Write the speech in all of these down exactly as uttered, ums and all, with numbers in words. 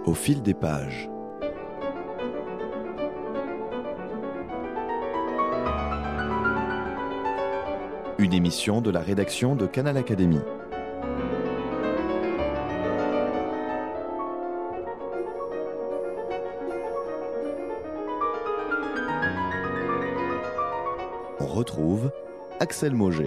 Au fil des pages. Une émission de la rédaction de Canal Académie. On retrouve Axel Mauger.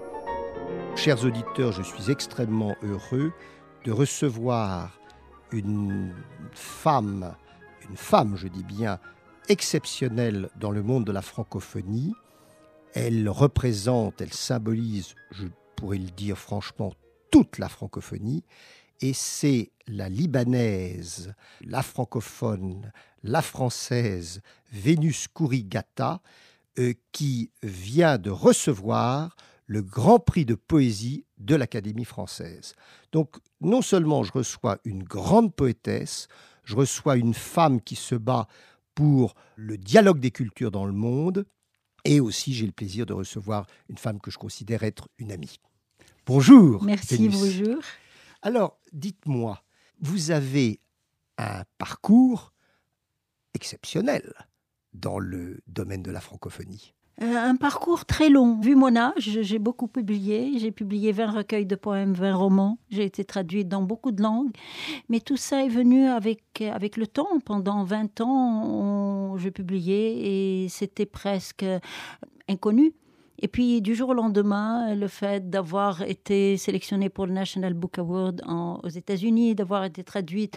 Chers auditeurs, je suis extrêmement heureux de recevoir une femme, une femme, je dis bien, exceptionnelle dans le monde de la francophonie. Elle représente, elle symbolise, je pourrais le dire franchement, toute la francophonie. Et c'est la libanaise, la francophone, la française, Vénus Kourigata, euh, qui vient de recevoir le Grand Prix de poésie de l'Académie française. Donc, non seulement je reçois une grande poétesse, je reçois une femme qui se bat pour le dialogue des cultures dans le monde, et aussi j'ai le plaisir de recevoir une femme que je considère être une amie. Bonjour. Merci, Vénus. bonjour. Alors, dites-moi, vous avez un parcours exceptionnel dans le domaine de la francophonie. Euh, un parcours très long. Vu mon âge, j'ai beaucoup publié. J'ai publié vingt recueils de poèmes, vingt romans. J'ai été traduite dans beaucoup de langues. Mais tout ça est venu avec, avec le temps. Pendant vingt ans, on, je publiais et c'était presque inconnu. Et puis, du jour au lendemain, le fait d'avoir été sélectionnée pour le National Book Award en, aux États-Unis, d'avoir été traduite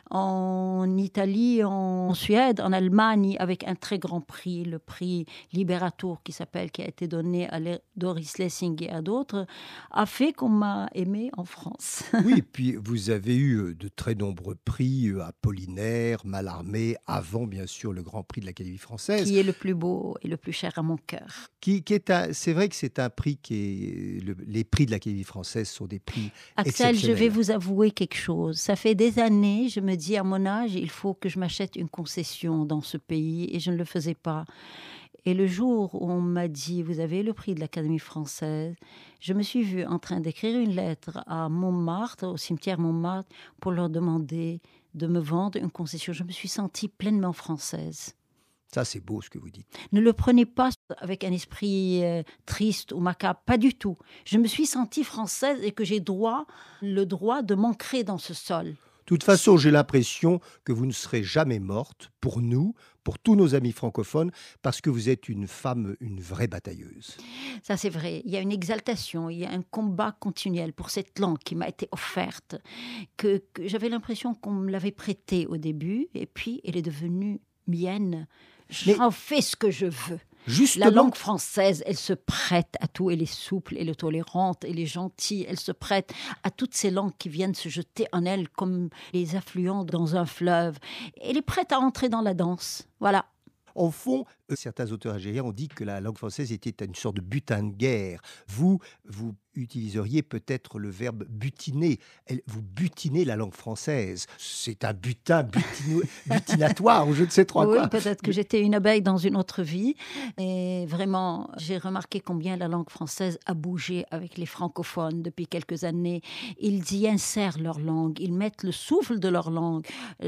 en Italie, en Suède, en Allemagne, avec un très grand prix, le prix Liberator, qui s'appelle, qui a été donné à Doris Lessing et à d'autres, a fait qu'on m'a aimée en France. Oui, et puis vous avez eu de très nombreux prix, Apollinaire, Mallarmé, avant bien sûr le Grand Prix de l'Académie française. Qui est le plus beau et le plus cher à mon cœur. Qui, qui est un, c'est vrai que c'est un prix qui est... Le, les prix de l'Académie française sont des prix Axel, exceptionnels. je vais vous avouer quelque chose. Ça fait des années, je me dis à mon âge, il faut que je m'achète une concession dans ce pays et je ne le faisais pas. Et le jour où on m'a dit, vous avez le prix de l'Académie française, je me suis vue en train d'écrire une lettre à Montmartre, au cimetière Montmartre, pour leur demander de me vendre une concession. Je me suis sentie pleinement française. Ça, c'est beau ce que vous dites. Ne le prenez pas avec un esprit euh, triste ou macabre, pas du tout. Je me suis sentie française et que j'ai droit, le droit de m'ancrer dans ce sol. De toute façon, j'ai l'impression que vous ne serez jamais morte pour nous, pour tous nos amis francophones, parce que vous êtes une femme, une vraie batailleuse. Ça, c'est vrai. Il y a une exaltation, il y a un combat continuel pour cette langue qui m'a été offerte, que, que j'avais l'impression qu'on me l'avait prêtée au début, et puis elle est devenue mienne. J'en fais ce que je veux. Justement, la langue française, elle se prête à tout. Elle est souple, elle est tolérante, elle est gentille. Elle se prête à toutes ces langues qui viennent se jeter en elle comme les affluents dans un fleuve. Elle est prête à entrer dans la danse. Voilà. Au fond, certains auteurs algériens ont dit que la langue française était une sorte de butin de guerre. Vous, vous utiliseriez peut-être le verbe butiner. Vous butinez la langue française. C'est un butin butino- butinatoire ou je ne sais trop oui, quoi. Peut-être que j'étais une abeille dans une autre vie. Et vraiment, j'ai remarqué combien la langue française a bougé avec les francophones depuis quelques années. Ils y insèrent leur langue. Ils mettent le souffle de leur langue,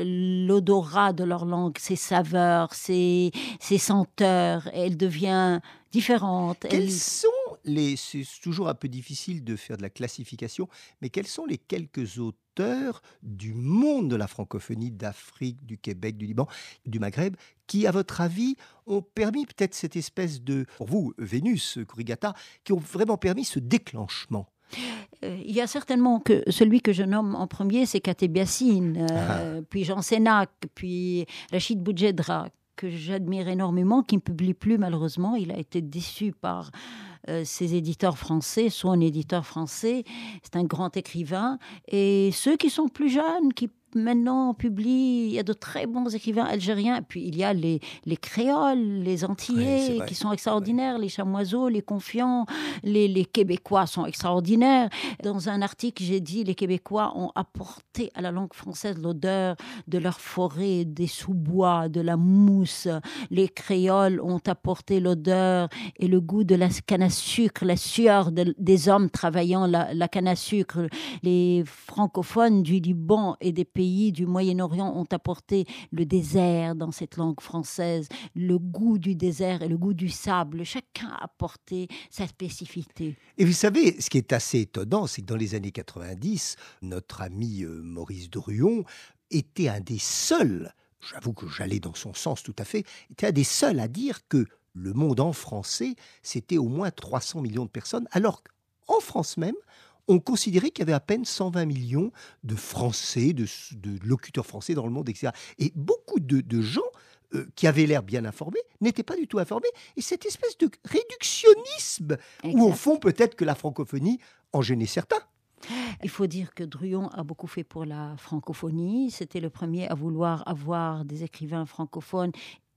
l'odorat de leur langue, ses saveurs, ses, ses senteurs. Et elle devient différente. Quels Elle... sont les... C'est toujours un peu difficile de faire de la classification, mais quels sont les quelques auteurs du monde de la francophonie, d'Afrique, du Québec, du Liban, du Maghreb, qui, à votre avis, ont permis peut-être cette espèce de... Pour vous, Vénus Kourigata, qui ont vraiment permis ce déclenchement? Euh, il y a certainement que celui que je nomme en premier, c'est Katé Biassine, euh, ah. puis Jean Sénac, puis Rachid Boudjedra, que j'admire énormément, qui ne publie plus malheureusement. Il a été déçu par euh, ses éditeurs français, son éditeur français. C'est un grand écrivain. Et ceux qui sont plus jeunes, qui maintenant publient, il y a de très bons écrivains algériens. Et puis il y a les, les créoles, les antillais, oui, qui sont extraordinaires, oui. Les chamoiseaux, les confiants, les, les Québécois sont extraordinaires. Dans un article, j'ai dit les Québécois ont apporté à la langue française l'odeur de leur forêt, des sous-bois, de la mousse. Les créoles ont apporté l'odeur et le goût de la canne à sucre, la sueur de, des hommes travaillant la, la canne à sucre. Les francophones du Liban et des pays pays du Moyen-Orient ont apporté le désert dans cette langue française, le goût du désert et le goût du sable. Chacun a apporté sa spécificité. Et vous savez, ce qui est assez étonnant, c'est que dans les années quatre-vingt-dix, notre ami euh, Maurice Druon était un des seuls, j'avoue que j'allais dans son sens tout à fait, était un des seuls à dire que le monde en français, c'était au moins trois cents millions de personnes, alors qu'en France même, on considérait qu'il y avait à peine cent vingt millions de Français, de, de locuteurs français dans le monde, et cetera. Et beaucoup de, de gens euh, qui avaient l'air bien informés n'étaient pas du tout informés. Et cette espèce de réductionnisme, Exact. où au fond, peut-être que la francophonie en gênait certains. Il faut dire que Druon a beaucoup fait pour la francophonie. C'était le premier à vouloir avoir des écrivains francophones,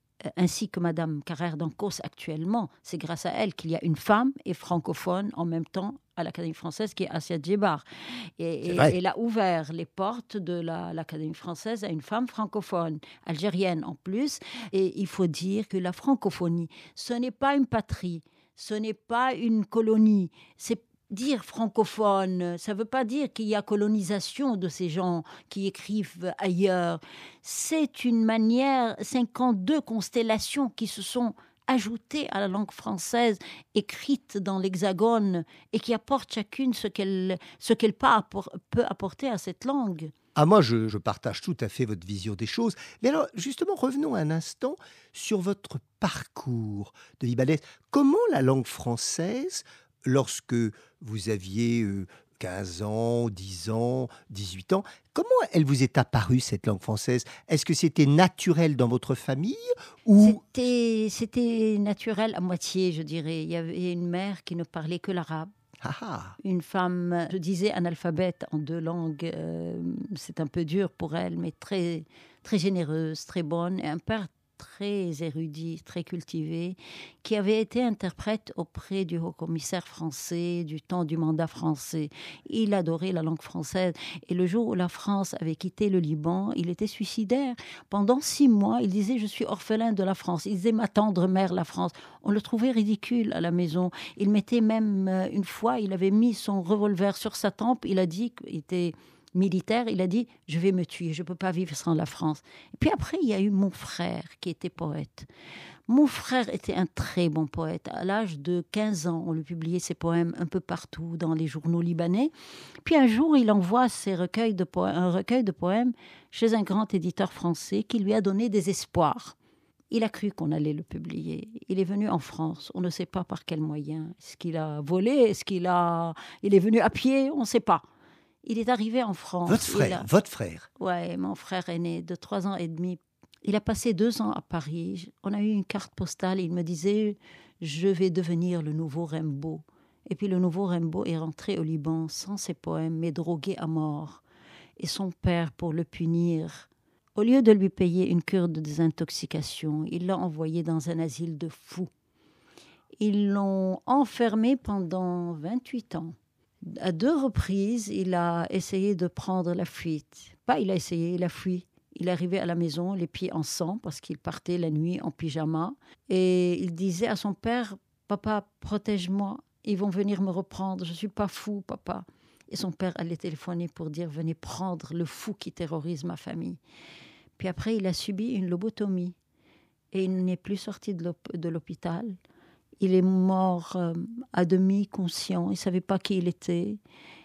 ainsi que Madame Carrère d'Encausse actuellement. C'est grâce à elle qu'il y a une femme et francophone en même temps à l'Académie française, qui est Assia Djebar. Et, et elle a ouvert les portes de la, l'Académie française à une femme francophone, algérienne en plus. Et il faut dire que la francophonie, ce n'est pas une patrie, ce n'est pas une colonie, c'est dire francophone, ça ne veut pas dire qu'il y a colonisation de ces gens qui écrivent ailleurs. C'est une manière, cinquante-deux constellations qui se sont ajoutées à la langue française, écrite dans l'Hexagone, et qui apportent chacune ce qu'elle, ce qu'elle peut apporter à cette langue. Ah, moi, je, je partage tout à fait votre vision des choses. Mais alors, justement, revenons un instant sur votre parcours de libanaise. Comment la langue française, lorsque vous aviez euh, quinze ans, dix ans, dix-huit ans, comment elle vous est apparue, cette langue française? Est-ce que c'était naturel dans votre famille ou... C'était, c'était naturel à moitié, je dirais. Il y avait une mère qui ne parlait que l'arabe. Ah ah. Une femme, je disais analphabète en deux langues, euh, c'est un peu dur pour elle, mais très, très généreuse, très bonne. Et un père très érudit, très cultivé, qui avait été interprète auprès du haut-commissaire français du temps du mandat français. Il adorait la langue française. Et le jour où la France avait quitté le Liban, il était suicidaire. Pendant six mois, il disait « Je suis orphelin de la France ». Il disait « Ma tendre mère, la France ». On le trouvait ridicule à la maison. Il mettait même, une fois, il avait mis son revolver sur sa tempe. Il a dit qu'il était militaire, il a dit « Je vais me tuer, je ne peux pas vivre sans la France ». Et puis après, il y a eu mon frère qui était poète. Mon frère était un très bon poète. À l'âge de quinze ans, on lui publiait ses poèmes un peu partout dans les journaux libanais. Puis un jour, il envoie ses recueils de poèmes, un recueil de poèmes chez un grand éditeur français qui lui a donné des espoirs. Il a cru qu'on allait le publier. Il est venu en France. On ne sait pas par quel moyen. Est-ce qu'il a volé? Est-ce qu'il a... Il est venu à pied? On ne sait pas. Il est arrivé en France. Votre frère, a... votre frère. Ouais, mon frère aîné, de trois ans et demi. Il a passé deux ans à Paris. On a eu une carte postale. Il me disait, je vais devenir le nouveau Rimbaud. Et puis le nouveau Rimbaud est rentré au Liban sans ses poèmes, mais drogué à mort. Et son père, pour le punir, au lieu de lui payer une cure de désintoxication, il l'a envoyé dans un asile de fous. Ils l'ont enfermé pendant vingt-huit ans. À deux reprises, il a essayé de prendre la fuite. Pas il a essayé, il a fui. Il est arrivé à la maison, les pieds en sang, parce qu'il partait la nuit en pyjama. Et il disait à son père, « Papa, protège-moi, ils vont venir me reprendre, je ne suis pas fou, papa. » Et son père allait téléphoner pour dire « Venez prendre le fou qui terrorise ma famille. » Puis après, il a subi une lobotomie. Et il n'est plus sorti de, l'hôp- de l'hôpital. Il est mort euh, à demi conscient, il ne savait pas qui il était.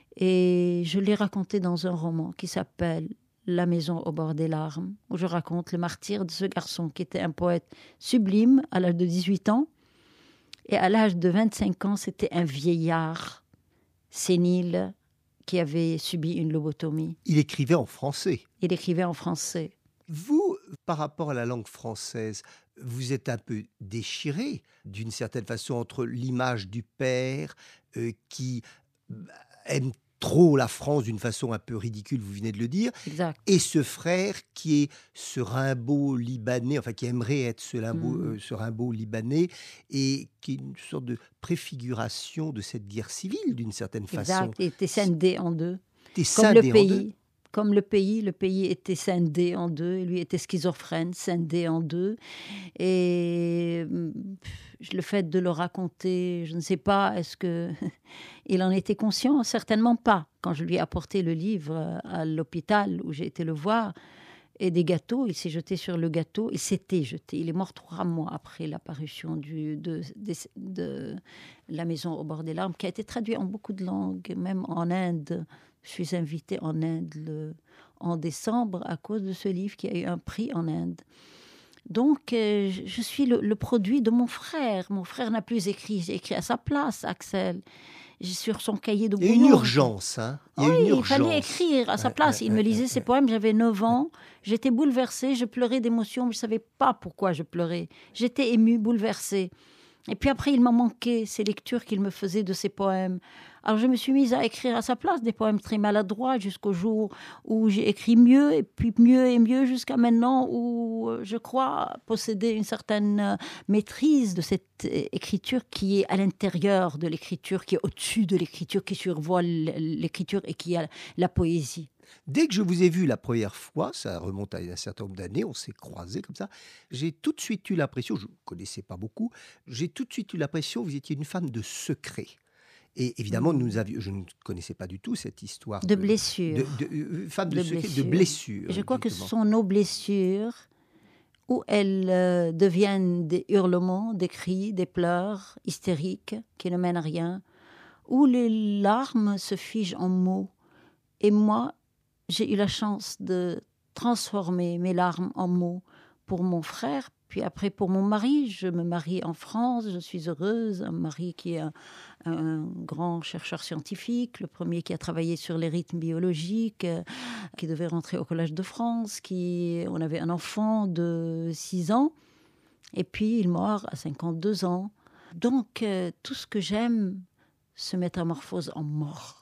Et je l'ai raconté dans un roman qui s'appelle « La maison au bord des larmes », où je raconte le martyre de ce garçon qui était un poète sublime à l'âge de dix-huit ans. Et à l'âge de vingt-cinq ans, c'était un vieillard sénile qui avait subi une lobotomie. Il écrivait en français. Il écrivait en français. Vous, par rapport à la langue française, vous êtes un peu déchiré, d'une certaine façon, entre l'image du père euh, qui aime trop la France d'une façon un peu ridicule, vous venez de le dire, Exact. et ce frère qui est ce Rimbaud libanais, enfin qui aimerait être ce Rimbaud, Mm. euh, ce Rimbaud libanais, et qui est une sorte de préfiguration de cette guerre civile, d'une certaine façon. Exact. Il était scindé en deux. T'es Comme le scindé en deux. pays. comme le pays. Le pays était scindé en deux. Lui était schizophrène, scindé en deux. Et le fait de le raconter, je ne sais pas, est-ce qu'il en était conscient? Certainement pas. Quand je lui ai apporté le livre à l'hôpital où j'ai été le voir, et des gâteaux, il s'est jeté sur le gâteau. Il s'était jeté. Il est mort trois mois après l'apparition du, de, de, de La Maison au bord des larmes, qui a été traduit en beaucoup de langues, même en Inde. Je suis invitée en Inde le, en décembre à cause de ce livre qui a eu un prix en Inde. Donc, euh, je suis le, le produit de mon frère. Mon frère n'a plus écrit. J'ai écrit à sa place, Axel. Sur son cahier de bouillon. Il y a une urgence, hein. Il y a oui, une urgence. Il fallait écrire à sa ouais, place. ouais, il me ouais, lisait ouais, ses ouais. poèmes, j'avais neuf ans. J'étais bouleversée, je pleurais d'émotion, mais je ne savais pas pourquoi je pleurais. J'étais émue, bouleversée. Et puis après, il m'a manqué ces lectures qu'il me faisait de ses poèmes. Alors je me suis mise à écrire à sa place des poèmes très maladroits jusqu'au jour où j'ai écrit mieux, et puis mieux et mieux jusqu'à maintenant où je crois posséder une certaine maîtrise de cette écriture qui est à l'intérieur de l'écriture, qui est au-dessus de l'écriture, qui survole l'écriture et qui a la poésie. Dès que je vous ai vu la première fois, ça remonte à un certain nombre d'années, on s'est croisés comme ça, j'ai tout de suite eu l'impression, je ne connaissais pas beaucoup, j'ai tout de suite eu l'impression que vous étiez une femme de secret. Et évidemment, nous avions, je ne connaissais pas du tout cette histoire. De, de blessures. De, de, de, femme de, de secret, blessures. de blessures. Et je crois justement. que ce sont nos blessures où elles euh, deviennent des hurlements, des cris, des pleurs hystériques qui ne mènent à rien, où les larmes se figent en mots. Et moi, j'ai eu la chance de transformer mes larmes en mots pour mon frère, puis après pour mon mari. Je me marie en France, je suis heureuse, un mari qui est un, un grand chercheur scientifique, le premier qui a travaillé sur les rythmes biologiques, euh, qui devait rentrer au Collège de France, qui, on avait un enfant de six ans, et puis il meurt à cinquante-deux ans. Donc euh, tout ce que j'aime se métamorphose en mort.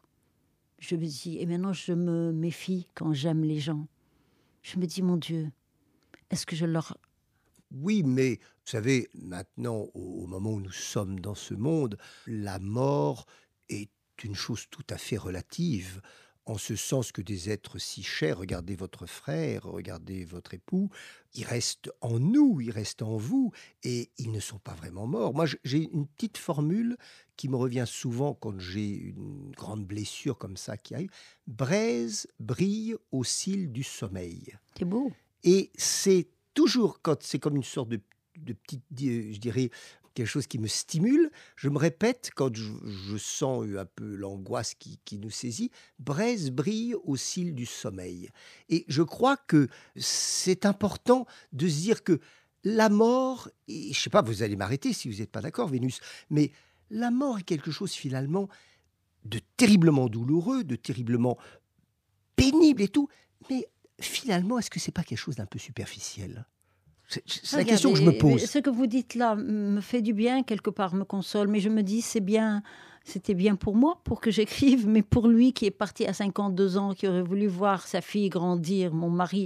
Je me dis, et maintenant je me méfie quand j'aime les gens. Je me dis, mon Dieu, est-ce que je leur... Oui, mais vous savez, maintenant, au, au moment où nous sommes dans ce monde, la mort est une chose tout à fait relative, en ce sens que des êtres si chers, regardez votre frère, regardez votre époux, ils restent en nous, ils restent en vous, et ils ne sont pas vraiment morts. Moi, j'ai une petite formule qui me revient souvent quand j'ai une grande blessure comme ça qui arrive. « Braise brille au cil du sommeil ». C'est beau. Et c'est toujours, quand c'est comme une sorte de, de petite, je dirais, quelque chose qui me stimule, je me répète, quand je, je sens un peu l'angoisse qui, qui nous saisit, « Braise brille au cil du sommeil ». Et je crois que c'est important de se dire que la mort, et je ne sais pas, vous allez m'arrêter si vous n'êtes pas d'accord, Vénus, mais la mort est quelque chose finalement de terriblement douloureux, de terriblement pénible et tout, mais finalement, est-ce que ce n'est pas quelque chose d'un peu superficiel ? C'est, c'est la question que je me pose. Ce que vous dites là me fait du bien, quelque part me console, mais je me dis, c'est bien, c'était bien pour moi, pour que j'écrive, mais pour lui qui est parti à cinquante-deux ans, qui aurait voulu voir sa fille grandir, mon mari,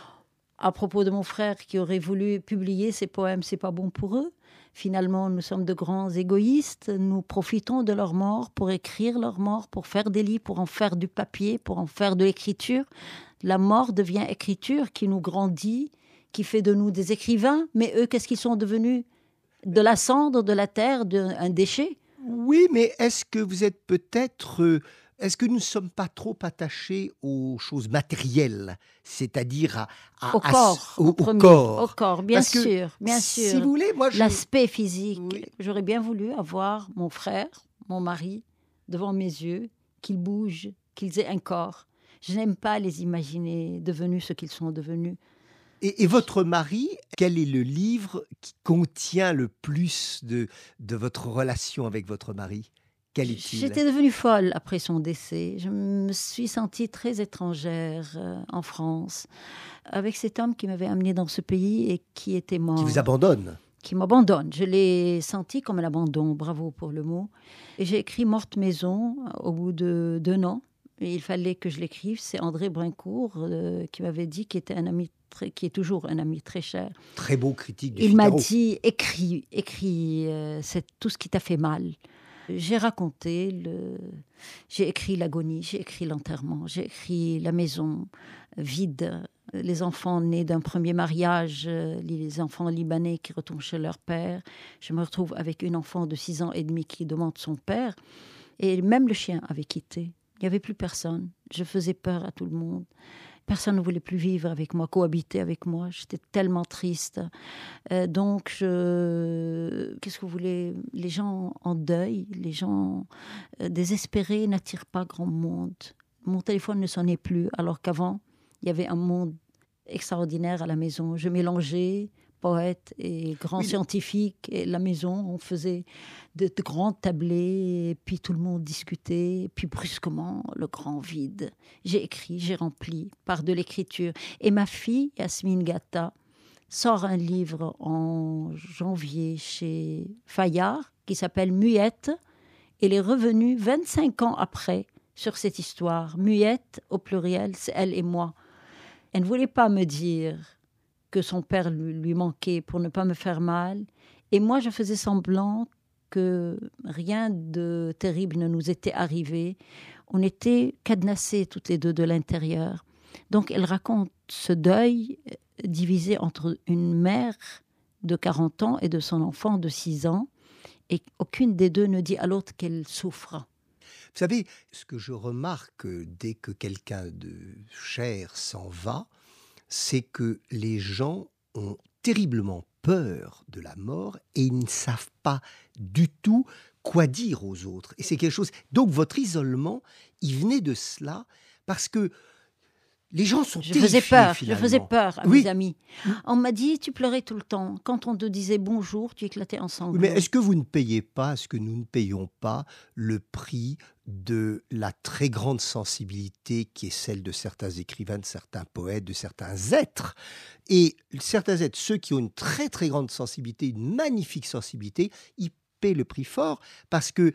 à propos de mon frère qui aurait voulu publier ses poèmes, c'est pas bon pour eux. Finalement, nous sommes de grands égoïstes, nous profitons de leur mort pour écrire leur mort, pour faire des livres, pour en faire du papier, pour en faire de l'écriture. La mort devient écriture qui nous grandit, qui fait de nous des écrivains, mais eux, qu'est-ce qu'ils sont devenus ? De la cendre, de la terre, de, un déchet ? Oui, mais est-ce que vous êtes peut-être... Euh, est-ce que nous ne sommes pas trop attachés aux choses matérielles, c'est-à-dire à, à, au, à, corps, au, au, premier, au corps au corps, bien Parce que, sûr, bien sûr. Si vous voulez, moi, je... L'aspect physique. Oui. J'aurais bien voulu avoir mon frère, mon mari, devant mes yeux, qu'ils bougent, qu'ils aient un corps. Je n'aime pas les imaginer devenus ce qu'ils sont devenus. Et, et votre mari, quel est le livre qui contient le plus de, de votre relation avec votre mari ? Quel est-il ? J'étais devenue folle après son décès. Je me suis sentie très étrangère euh, en France, avec cet homme qui m'avait amenée dans ce pays et qui était mort. Qui vous abandonne ? Qui m'abandonne. Je l'ai senti comme un abandon, bravo pour le mot. Et j'ai écrit Morte Maison au bout de deux ans. Et il fallait que je l'écrive. C'est André Brincourt euh, qui m'avait dit, qui était un ami très, qui est toujours un ami très cher. Très beau critique du Il Figaro. m'a dit, écris, écris, euh, c'est tout ce qui t'a fait mal. J'ai raconté, le... j'ai écrit l'agonie, j'ai écrit l'enterrement, j'ai écrit la maison vide, les enfants nés d'un premier mariage, les enfants libanais qui retournent chez leur père. Je me retrouve avec une enfant de six ans et demi qui demande son père. Et même le chien avait quitté. Il n'y avait plus personne. Je faisais peur à tout le monde. Personne ne voulait plus vivre avec moi, cohabiter avec moi. J'étais tellement triste. Euh, donc, je... qu'est-ce que vous voulez? Les gens en deuil, les gens euh, désespérés n'attirent pas grand monde. Mon téléphone ne sonnait plus, alors qu'avant, il y avait un monde extraordinaire à la maison. Je mélangeais poète et grand oui, scientifique. Et la maison, on faisait de, de grands tablés, et puis tout le monde discutait. Et puis brusquement, le grand vide. J'ai écrit, j'ai rempli par de l'écriture. Et ma fille, Yasmine Gata, sort un livre en janvier chez Fayard qui s'appelle Muette. Elle est revenue vingt-cinq ans après sur cette histoire. Muette, au pluriel, c'est elle et moi. Elle ne voulait pas me dire que son père lui, lui manquait pour ne pas me faire mal. Et moi, je faisais semblant que rien de terrible ne nous était arrivé. On était cadenassés toutes les deux de l'intérieur. Donc, elle raconte ce deuil divisé entre une mère de quarante ans et de son enfant de six ans. Et aucune des deux ne dit à l'autre qu'elle souffre. Vous savez, ce que je remarque dès que quelqu'un de cher s'en va, c'est que les gens ont terriblement peur de la mort et ils ne savent pas du tout quoi dire aux autres. Et c'est quelque chose... Donc votre isolement, il venait de cela parce que les gens sont je terrifiés, faisais peur, finalement. Je faisais peur à oui. mes amis. On m'a dit, tu pleurais tout le temps. Quand on te disait bonjour, tu éclatais en sanglots. Oui, mais est-ce que vous ne payez pas, est-ce que nous ne payons pas le prix de la très grande sensibilité qui est celle de certains écrivains, de certains poètes, de certains êtres? Et certains êtres, ceux qui ont une très très grande sensibilité, une magnifique sensibilité, ils paient le prix fort parce que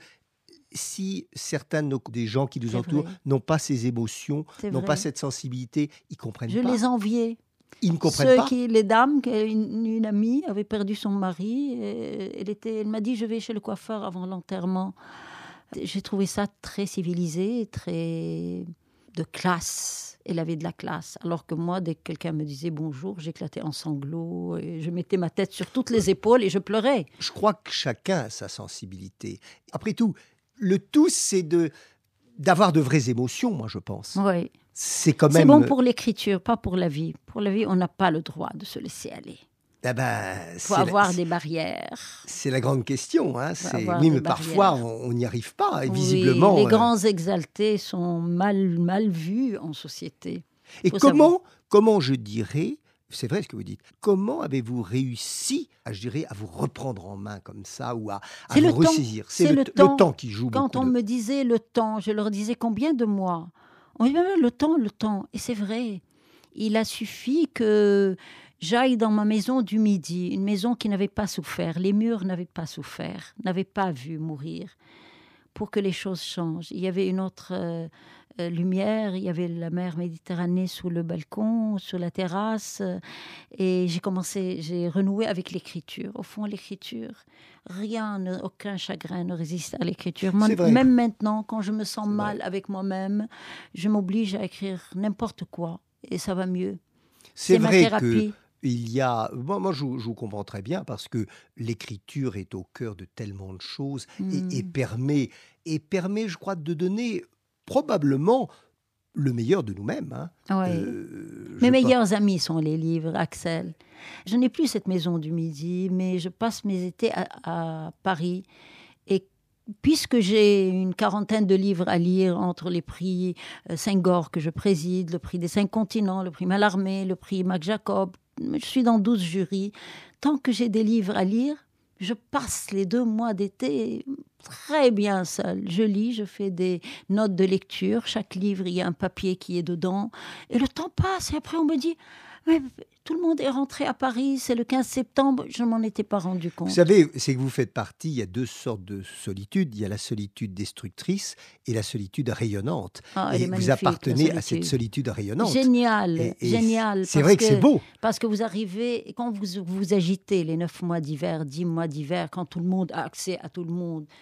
si certains de nos, des gens qui nous C'est entourent vrai. n'ont pas ces émotions, C'est n'ont vrai. pas cette sensibilité, ils ne comprennent Je pas. les enviais. Ils ne comprennent Ceux pas. qui, les dames, une, une amie avait perdu son mari. Et elle, était, elle m'a dit, je vais chez le coiffeur avant l'enterrement. J'ai trouvé ça très civilisé, très de classe. Elle avait de la classe. Alors que moi, dès que quelqu'un me disait bonjour, j'éclatais en sanglots. Et je mettais ma tête sur toutes les épaules et je pleurais. Je crois que chacun a sa sensibilité. Après tout, le tout, c'est de, d'avoir de vraies émotions, moi, je pense. Oui. C'est quand même... C'est bon pour l'écriture, pas pour la vie. Pour la vie, on n'a pas le droit de se laisser aller. Ah ben, il faut avoir la, des barrières. C'est la grande question. Hein. C'est, oui, mais parfois, on n'y arrive pas. Et visiblement, oui, les euh... grands exaltés sont mal, mal vus en société. Et comment, comment, je dirais, c'est vrai ce que vous dites, comment avez-vous réussi, à, je dirais, à vous reprendre en main comme ça ou à, à vous ressaisir? C'est, c'est le, le, temps. le temps qui joue Quand beaucoup. on de... me disait le temps, je leur disais combien de mois? On dit le temps, le temps. Et c'est vrai. Il a suffi que j'aille dans ma maison du Midi, une maison qui n'avait pas souffert. Les murs n'avaient pas souffert, n'avaient pas vu mourir, pour que les choses changent. Il y avait une autre euh, euh, lumière, il y avait la mer Méditerranée sous le balcon, sur la terrasse. Euh, et j'ai commencé, j'ai renoué avec l'écriture. Au fond, l'écriture, rien, ne, aucun chagrin ne résiste à l'écriture. Moi, même maintenant, quand je me sens c'est mal vrai. Avec moi-même, je m'oblige à écrire n'importe quoi. Et ça va mieux. C'est, c'est vrai ma thérapie. Que il y a, moi, moi je, je vous comprends très bien parce que l'écriture est au cœur de tellement de choses mmh. et, et permet, et permet, je crois, de donner probablement le meilleur de nous-mêmes. Hein. Oui. Euh, Mes meilleurs pas... amis sont les livres, Axel. Je n'ai plus cette maison du Midi, mais je passe mes étés à, à Paris. Et puisque j'ai une quarantaine de livres à lire entre les prix euh, Senghor que je préside, le prix des cinq continents, le prix Mallarmé, le prix Mac Jacob, je suis dans douze jurys. Tant que j'ai des livres à lire, je passe les deux mois d'été très bien seule. Je lis, je fais des notes de lecture. Chaque livre, il y a un papier qui est dedans. Et le temps passe. Et après, on me dit... Mais tout le monde est rentré à Paris, c'est le quinze septembre, je ne m'en étais pas rendu compte. Vous savez, c'est que vous faites partie, il y a deux sortes de solitude. Il y a la solitude destructrice et la solitude rayonnante. Ah, et vous appartenez à cette solitude rayonnante. Génial, et, et génial. C'est vrai que, que c'est beau. Parce que vous arrivez, quand vous vous agitez les neuf mois d'hiver, dix mois d'hiver, quand tout le monde a accès à tout le monde,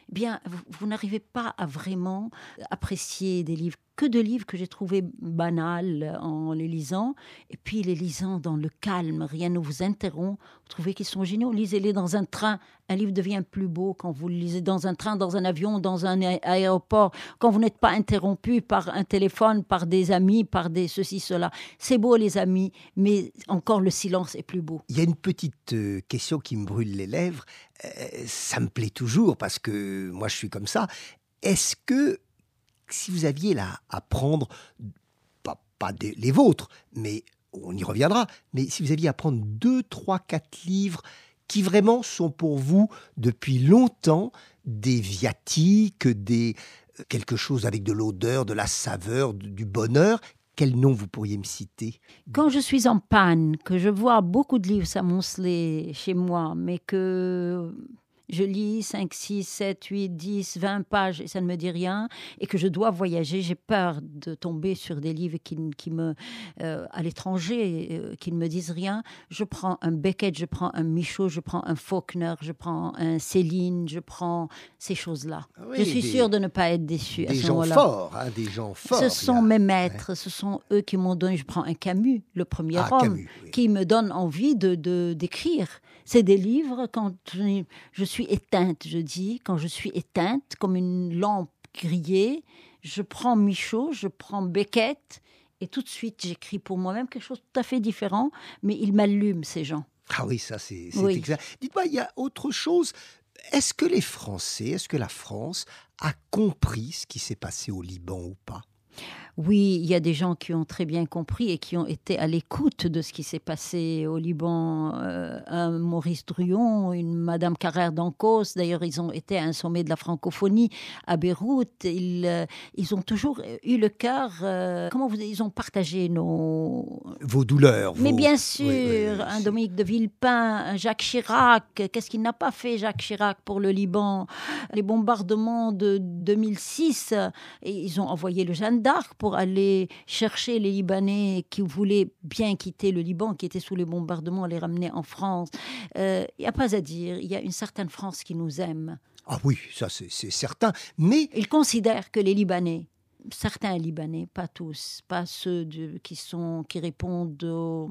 eh bien, vous, vous n'arrivez pas à vraiment apprécier des livres. Que de livres que j'ai trouvés banals en les lisant, et puis les lisant dans le calme, rien ne vous interrompt, vous trouvez qu'ils sont géniaux. Lisez-les dans un train, un livre devient plus beau quand vous le lisez dans un train, dans un avion, dans un a- aéroport, quand vous n'êtes pas interrompu par un téléphone, par des amis, par des ceci, cela. C'est beau les amis, mais encore le silence est plus beau. Il y a une petite euh, question qui me brûle les lèvres. Euh, ça me plaît toujours parce que moi je suis comme ça. Est-ce que si vous aviez là à prendre, pas, pas des- les vôtres, mais on y reviendra, mais si vous aviez à prendre deux, trois, quatre livres qui vraiment sont pour vous depuis longtemps des viatiques, des, euh, quelque chose avec de l'odeur, de la saveur, du du bonheur, quel nom vous pourriez me citer? Quand je suis en panne, que je vois beaucoup de livres s'amonceler chez moi, mais que je lis cinq, six, sept, huit, dix, vingt pages et ça ne me dit rien, et que je dois voyager, j'ai peur de tomber sur des livres qui, qui me, euh, à l'étranger, euh, qui ne me disent rien. Je prends un Beckett, je prends un Michaud, je prends un Faulkner, je prends un Céline, je prends ces choses-là. Ah oui, je suis des- sûre de ne pas être déçue à Des ce gens moment-là. forts, hein, des gens forts. Ce il y sont a- mes maîtres, ce sont eux qui m'ont donné. Je prends un Camus, le premier Ah, homme, Camus, oui. qui me donne envie de, de- d'écrire. C'est des livres quand je, je suis éteinte, je dis, quand je suis éteinte, comme une lampe grillée, je prends Michaud, je prends Beckett, et tout de suite j'écris pour moi-même quelque chose de tout à fait différent, mais ils m'allument, ces gens. Ah oui, ça c'est c'est Oui. exact. Dites-moi, il y a autre chose. Est-ce que les Français, est-ce que la France a compris ce qui s'est passé au Liban ou pas? Oui, il y a des gens qui ont très bien compris et qui ont été à l'écoute de ce qui s'est passé au Liban. Euh, un Maurice Druon, une Madame Carrère d'Ancos, d'ailleurs, ils ont été à un sommet de la francophonie à Beyrouth. Ils, euh, ils ont toujours eu le cœur. Euh, comment vous ils ont partagé nos. Vos douleurs. Mais vos- bien sûr, Oui, oui, oui, un c'est- Dominique de Villepin, un Jacques Chirac. Qu'est-ce qu'il n'a pas fait, Jacques Chirac, pour le Liban? Les bombardements de deux mille six, euh, et ils ont envoyé le Jeanne d'Arc pour aller chercher les Libanais qui voulaient bien quitter le Liban, qui étaient sous les bombardements, les ramener en France. Euh, Il n'y a pas à dire, il y a une certaine France qui nous aime. Ah oui, ça c'est c'est certain. Mais Ils considèrent que les Libanais, certains Libanais, pas tous, pas ceux de- qui, sont, qui répondent au,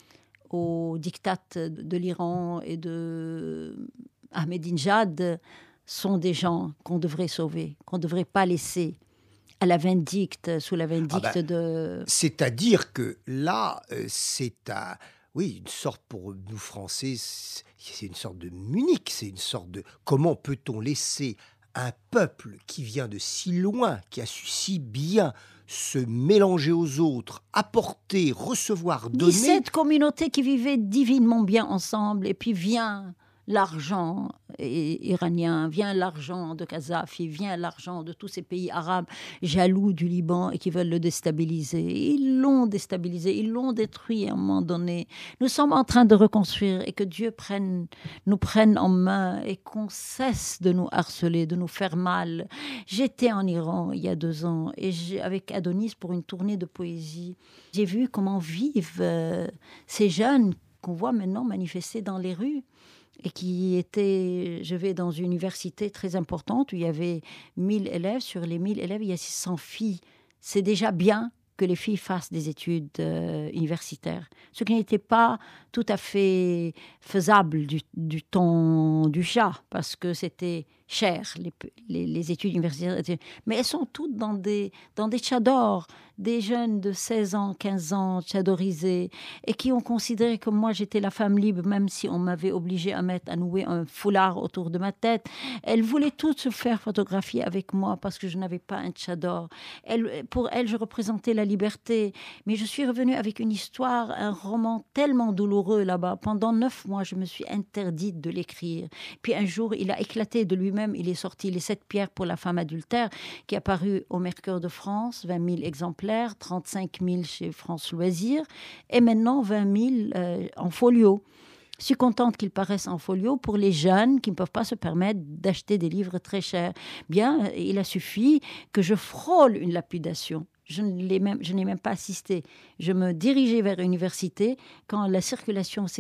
au diktat de, de l'Iran et de Ahmadinejad, sont des gens qu'on devrait sauver, qu'on ne devrait pas laisser à la vindicte, sous la vindicte Ah ben, de... c'est-à-dire que là, euh, c'est un, oui, une sorte pour nous Français, c'est c'est une sorte de Munich, c'est une sorte de comment peut-on laisser un peuple qui vient de si loin, qui a su si bien se mélanger aux autres, apporter, recevoir, donner. dix-sept communautés qui vivaient divinement bien ensemble, et puis vient l'argent i- iranien, vient l'argent de Kadhafi, vient l'argent de tous ces pays arabes jaloux du Liban et qui veulent le déstabiliser. Ils l'ont déstabilisé, ils l'ont détruit à un moment donné. Nous sommes en train de reconstruire, et que Dieu prenne, nous prenne en main et qu'on cesse de nous harceler, de nous faire mal. J'étais en Iran il y a deux ans, et j'ai- avec Adonis pour une tournée de poésie. J'ai vu comment vivent euh, ces jeunes qu'on voit maintenant manifester dans les rues, et qui étaient, je vais dans une université très importante où il y avait mille élèves. Sur les mille élèves, il y a six cents filles. C'est déjà bien que les filles fassent des études euh, universitaires, ce qui n'était pas tout à fait faisable du, du temps du Shah, parce que c'était cher, les, les, les études universitaires. Mais elles sont toutes dans des, dans des tchadors, des jeunes de seize ans, quinze ans, tchadorisés, et qui ont considéré que moi, j'étais la femme libre, même si on m'avait obligée à mettre, à nouer un foulard autour de ma tête. Elles voulaient toutes se faire photographier avec moi parce que je n'avais pas un tchador. Elles, pour elles, je représentais la liberté. Mais je suis revenue avec une histoire, un roman tellement douloureux là-bas. Pendant neuf mois, je me suis interdite de l'écrire. Puis un jour, il a éclaté de lui-même. Il est sorti Les Sept Pierres pour la femme adultère, qui a paru au Mercure de France, vingt mille exemplaires, trente-cinq mille chez France Loisirs, et maintenant vingt mille euh, en folio. Je suis contente qu'ils paraissent en folio pour les jeunes qui ne peuvent pas se permettre d'acheter des livres très chers. Bien, il a suffi que je frôle une lapidation. Je ne l'ai même, je n'ai même pas assisté. Je me dirigeais vers l'université quand la circulation s'était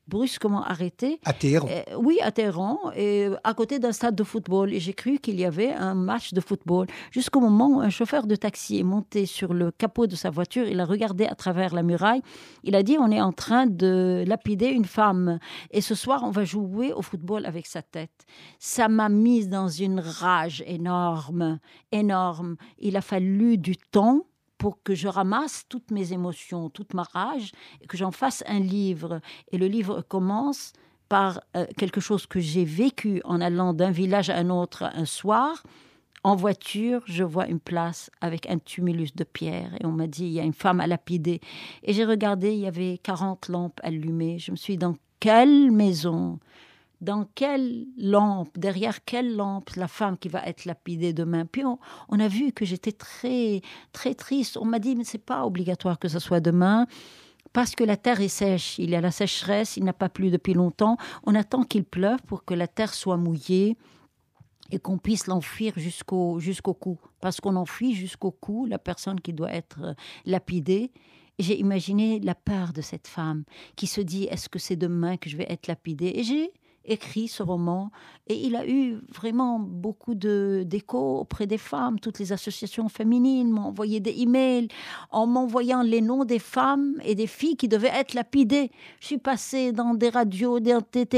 brusquement arrêté. À Téhéran. Euh, oui, à Téhéran, et à côté d'un stade de football. Et j'ai cru qu'il y avait un match de football. Jusqu'au moment où un chauffeur de taxi est monté sur le capot de sa voiture, il a regardé à travers la muraille. Il a dit, on est en train de lapider une femme. Et ce soir, on va jouer au football avec sa tête. Ça m'a mise dans une rage énorme, énorme. Il a fallu du temps pour que je ramasse toutes mes émotions, toute ma rage, et que j'en fasse un livre. Et le livre commence par euh, quelque chose que j'ai vécu en allant d'un village à un autre un soir. En voiture, je vois une place avec un tumulus de pierre. Et on m'a dit, il y a une femme à lapider. Et j'ai regardé, il y avait quarante lampes allumées. Je me suis dit, dans quelle maison ? Dans quelle lampe, derrière quelle lampe, la femme qui va être lapidée demain. Puis on, on a vu que j'étais très, très triste. On m'a dit, mais ce n'est pas obligatoire que ce soit demain, parce que la terre est sèche. Il y a la sécheresse, il n'a pas plu depuis longtemps. On attend qu'il pleuve pour que la terre soit mouillée et qu'on puisse l'enfuir jusqu'au, jusqu'au cou. Parce qu'on enfuit jusqu'au cou la personne qui doit être lapidée. Et j'ai imaginé la peur de cette femme qui se dit, est-ce que c'est demain que je vais être lapidée ? Et j'ai écrit ce roman et il a eu vraiment beaucoup de, d'écho auprès des femmes. Toutes les associations féminines m'ont envoyé des emails en m'envoyant les noms des femmes et des filles qui devaient être lapidées. Je suis passée dans des radios, des,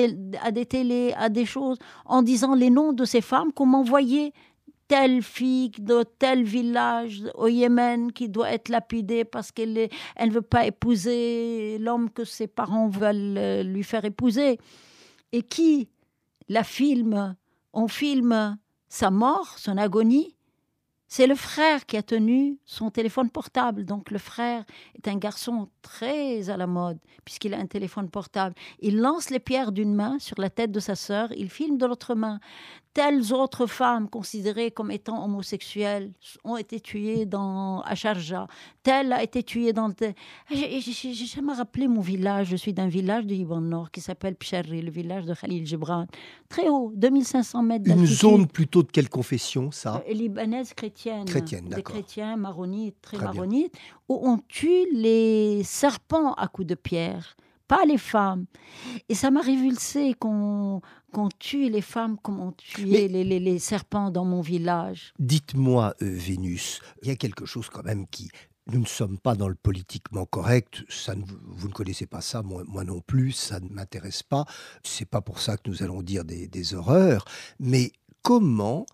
à des télés, à des choses en disant les noms de ces femmes qu'on m'envoyait. Telle fille de tel village au Yémen qui doit être lapidée parce qu'elle est, elle ne veut pas épouser l'homme que ses parents veulent lui faire épouser. Et qui la filme, on filme sa mort, son agonie, c'est le frère qui a tenu son téléphone portable. Donc le frère est un garçon très à la mode, puisqu'il a un téléphone portable. Il lance les pierres d'une main sur la tête de sa sœur, il filme de l'autre main. Telles autres femmes considérées comme étant homosexuelles ont été tuées dans, à Sharjah. Telle a été tuée dans... Le... J'ai, j'ai, j'ai jamais rappelé mon village. Je suis d'un village du Liban Nord qui s'appelle Pcherri, le village de Khalil Gibran. Très haut, deux mille cinq cents mètres d'altitude. Une zone plutôt de quelle confession, ça ? euh, Libanaise chrétienne. Chrétienne, d'accord. Des chrétiens maronites, très, très maronites, bien. Où on tue les serpents à coups de pierre. Pas les femmes. Et ça m'a révulsé qu'on, qu'on tue les femmes comme on tuait les, les, les serpents dans mon village. Dites-moi, euh, Vénus, il y a quelque chose quand même qui... Nous ne sommes pas dans le politiquement correct, ça ne, vous ne connaissez pas ça, moi, moi non plus, ça ne m'intéresse pas. C'est pas pour ça que nous allons dire des, des horreurs. Mais comment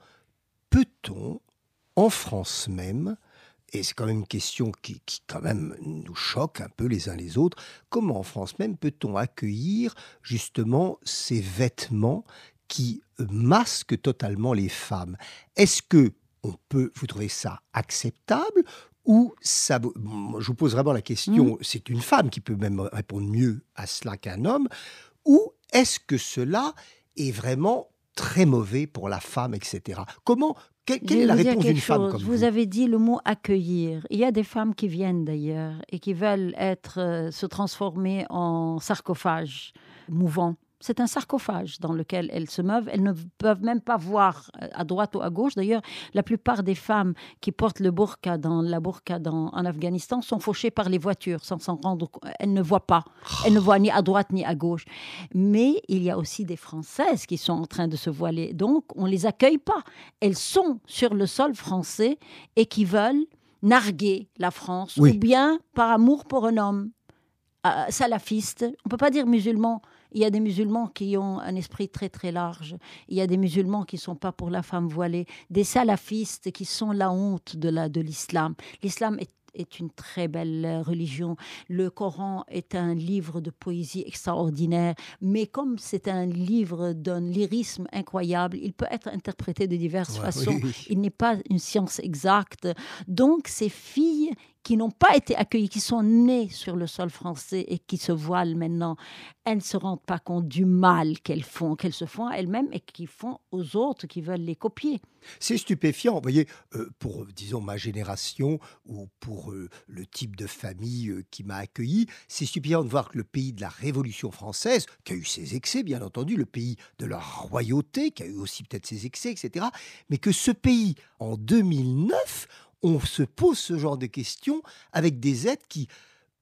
peut-on, en France même, et c'est quand même une question qui, qui quand même nous choque un peu les uns les autres, comment en France même peut-on accueillir justement ces vêtements qui masquent totalement les femmes ? Est-ce que on peut, vous trouvez ça acceptable ou ça, je vous pose vraiment la question, mmh. c'est une femme qui peut même répondre mieux à cela qu'un homme, ou est-ce que cela est vraiment très mauvais pour la femme, et cetera. Comment Quelle, quelle est la réponse d'une femme comme vous ? Vous avez dit le mot accueillir. Il y a des femmes qui viennent d'ailleurs et qui veulent être, euh, se transformer en sarcophage mouvant. C'est un sarcophage dans lequel elles se meuvent. Elles ne peuvent même pas voir à droite ou à gauche. D'ailleurs, la plupart des femmes qui portent le burqa dans la burqa dans, en Afghanistan sont fauchées par les voitures sans s'en rendre compte. Elles ne voient pas. Elles ne voient ni à droite ni à gauche. Mais il y a aussi des Françaises qui sont en train de se voiler. Donc, on ne les accueille pas. Elles sont sur le sol français et qui veulent narguer la France. Oui. Ou bien par amour pour un homme euh, salafiste. On ne peut pas dire musulman. Il y a des musulmans qui ont un esprit très très large. Il y a des musulmans qui ne sont pas pour la femme voilée. Des salafistes qui sont la honte de, la, de l'islam. L'islam est, est une très belle religion. Le Coran est un livre de poésie extraordinaire. Mais comme c'est un livre d'un lyrisme incroyable, il peut être interprété de diverses ouais, façons. Oui, oui. Il n'est pas une science exacte. Donc ces filles qui n'ont pas été accueillies, qui sont nées sur le sol français et qui se voilent maintenant, elles ne se rendent pas compte du mal qu'elles font, qu'elles se font à elles-mêmes et qu'ils font aux autres qui veulent les copier. C'est stupéfiant, vous voyez, euh, pour, disons, ma génération ou pour euh, le type de famille euh, qui m'a accueilli, c'est stupéfiant de voir que le pays de la Révolution française, qui a eu ses excès, bien entendu, le pays de la royauté, qui a eu aussi peut-être ses excès, et cetera, mais que ce pays, en deux mille neuf, on se pose ce genre de questions avec des êtres qui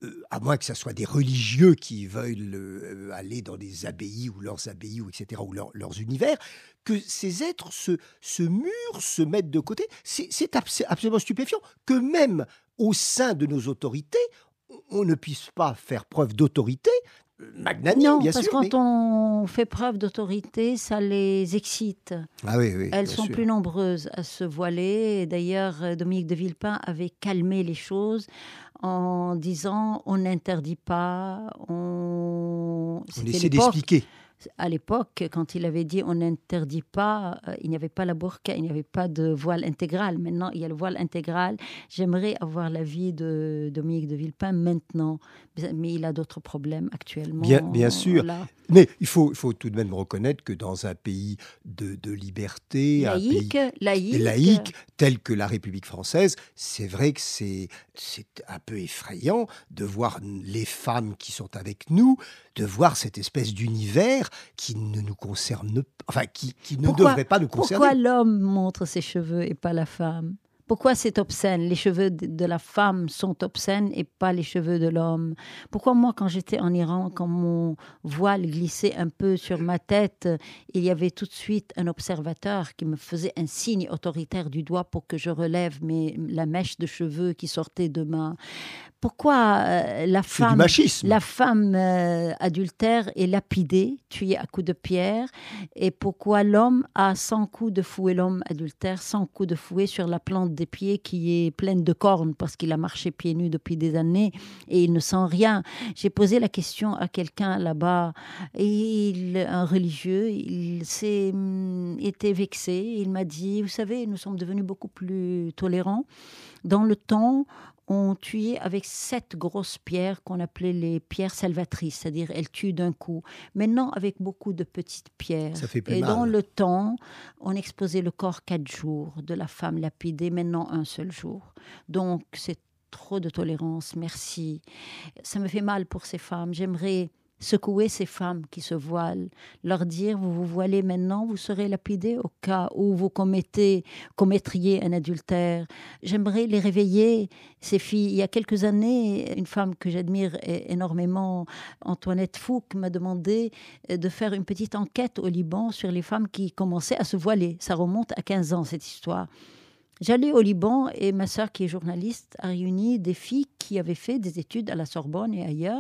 euh, à moins que ce soit des religieux qui veuillent euh, aller dans des abbayes ou leurs abbayes, ou et cetera, ou leur- leurs univers, que ces êtres se, se murent, se mettent de côté. C'est, c'est abs- absolument stupéfiant que même au sein de nos autorités, on ne puisse pas faire preuve d'autorité, euh, magnanime, Non, bien parce sûr. que mais- quand on fait preuve d'autorité, ça les excite. Ah oui, oui, Elles bien sont sûr. plus nombreuses à se voiler. Et d'ailleurs, euh, Dominique de Villepin avait calmé les choses en disant on n'interdit pas. On, On C'était essaie l'époque. d'expliquer. À l'époque, quand il avait dit on n'interdit pas, euh, il n'y avait pas la burqa, il n'y avait pas de voile intégral. Maintenant, il y a le voile intégral. J'aimerais avoir l'avis de Dominique de Villepin maintenant, mais il a d'autres problèmes actuellement. Bien, bien sûr. Voilà. Mais il faut, il faut tout de même reconnaître que dans un pays de, de liberté, un pays Laïque, laïque, laïque tel que la République française, c'est vrai que c'est, c'est un peu effrayant de voir les femmes qui sont avec nous, de voir cette espèce d'univers qui ne nous concerne pas, enfin qui, qui ne Pourquoi- devrait pas nous concerner. Pourquoi l'homme montre ses cheveux et pas la femme? Pourquoi c'est obscène? Les cheveux de de la femme sont obscènes et pas les cheveux de l'homme. Pourquoi moi, quand j'étais en Iran, quand mon voile glissait un peu sur ma tête, il y avait tout de suite un observateur qui me faisait un signe autoritaire du doigt pour que je relève mes, la mèche de cheveux qui sortait de ma... Pourquoi euh, la C'est du femme... machisme. La femme euh, adultère est lapidée, tuée à coups de pierre, et pourquoi l'homme a cent coups de fouet, l'homme adultère, cent coups de fouet sur la plante des pieds qui est pleine de cornes parce qu'il a marché pieds nus depuis des années et il ne sent rien. J'ai posé la question à quelqu'un là-bas, et il, un religieux, il s'est hum, été vexé, il m'a dit, vous savez, nous sommes devenus beaucoup plus tolérants. Dans le temps, on tuait avec sept grosses pierres qu'on appelait les pierres salvatrices, c'est-à-dire elles tuent d'un coup. Maintenant, avec beaucoup de petites pierres. Ça fait plus Et mal. dans le temps, on exposait le corps quatre jours de la femme lapidée, maintenant un seul jour. Donc, c'est trop de tolérance, merci. Ça me fait mal pour ces femmes. J'aimerais secouer ces femmes qui se voilent, leur dire, vous vous voilez maintenant, vous serez lapidés au cas où vous commettez, commettriez un adultère. J'aimerais les réveiller, ces filles. Il y a quelques années, une femme que j'admire énormément, Antoinette Fouque, m'a demandé de faire une petite enquête au Liban sur les femmes qui commençaient à se voiler. Ça remonte à quinze ans, cette histoire. J'allais au Liban et ma sœur, qui est journaliste, a réuni des filles qui avaient fait des études à la Sorbonne et ailleurs,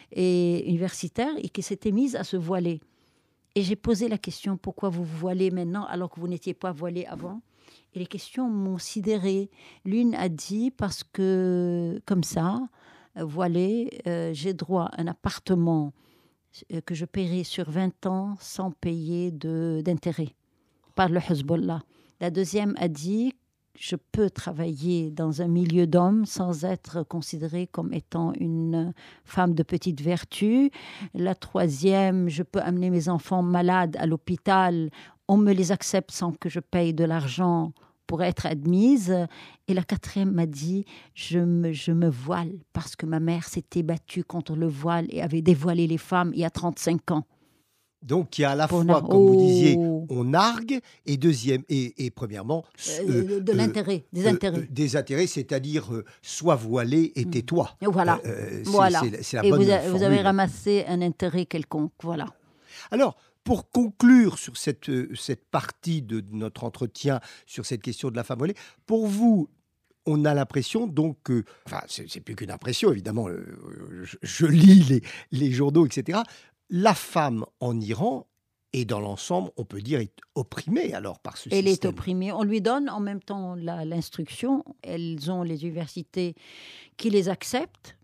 et universitaires, et qui s'étaient mises à se voiler. Et j'ai posé la question, pourquoi vous vous voilez maintenant alors que vous n'étiez pas voilée avant? Et les questions m'ont sidérée. L'une a dit, parce que comme ça, voilée, euh, j'ai droit à un appartement euh, que je paierai sur vingt ans sans payer de, d'intérêt par le Hezbollah. La deuxième a dit, je peux travailler dans un milieu d'hommes sans être considérée comme étant une femme de petite vertu. La troisième, je peux amener mes enfants malades à l'hôpital. On me les accepte sans que je paye de l'argent pour être admise. Et la quatrième m'a dit, je me, je me voile parce que ma mère s'était battue contre le voile et avait dévoilé les femmes il y a trente-cinq ans. Donc, il y a à la Pour fois, na- comme vous disiez, Oh. on nargue, et deuxième, et, et premièrement, Euh, de l'intérêt, des intérêts. euh, des intérêts, c'est-à-dire euh, sois voilé et tais-toi. Et voilà. Euh, euh, c'est- Voilà. c'est la- c'est la Et bonne vous, a- vous avez formule. ramassé un intérêt quelconque, voilà. Alors, pour conclure sur cette, euh, cette partie de notre entretien sur cette question de la femme voilée, pour vous, on a l'impression donc que, enfin, c'est, c'est plus qu'une impression, évidemment, euh, je, je lis les, les journaux, et cetera. La femme en Iran, et dans l'ensemble, on peut dire, est opprimée alors par ce Elle est système. opprimée. On lui donne en même temps la- l'instruction. Elles ont les universités qui les acceptent,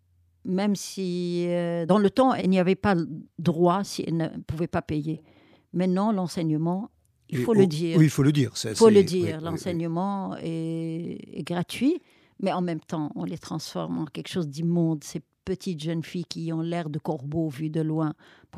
même si euh, dans le temps, il n'y avait pas droit si elles ne pouvaient pas payer. Maintenant, l'enseignement, il Et faut au- le dire. Oui, il faut le dire. ça, Il faut c'est- le oui, dire. oui, oui. L'enseignement est, est gratuit, mais en même temps, on les transforme en quelque chose d'immonde. Ces petites jeunes filles qui ont l'air de corbeaux vues de loin. Pourquoi?